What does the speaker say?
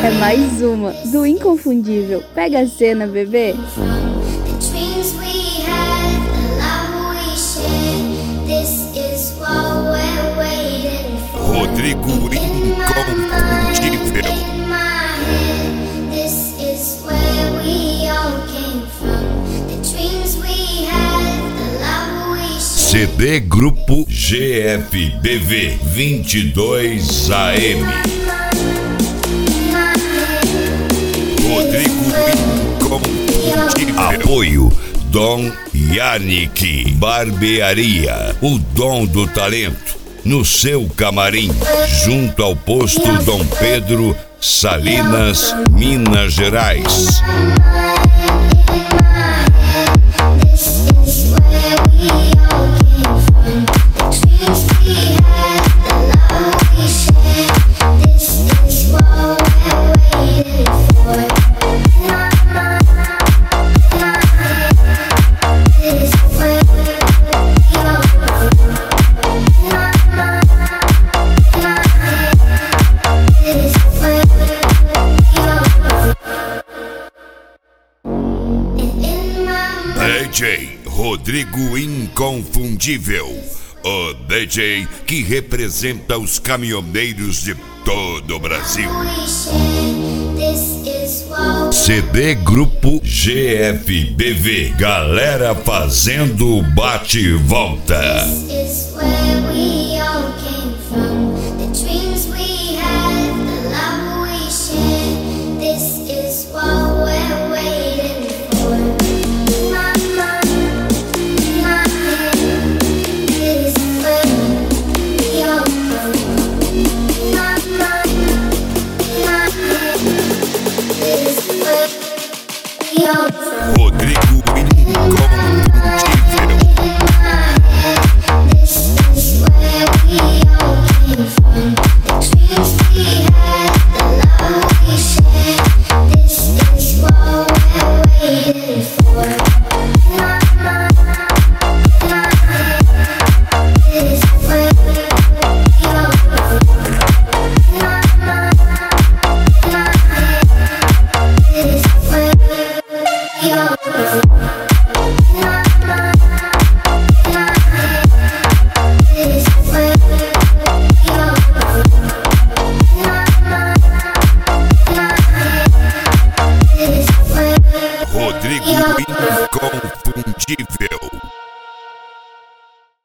É mais uma do Inconfundível. Pega a cena, bebê. Rodrigo Inconfundível. CD Grupo GFBV 22 AM. Rodrigo Inconfundível. Apoio Dom Yannick Barbearia, o dom do talento, no seu camarim, junto ao posto Dom Pedro, Salinas, Minas Gerais. DJ Rodrigo Inconfundível, o DJ que representa os caminhoneiros de todo o Brasil. CD Grupo GFBV, galera fazendo bate e volta.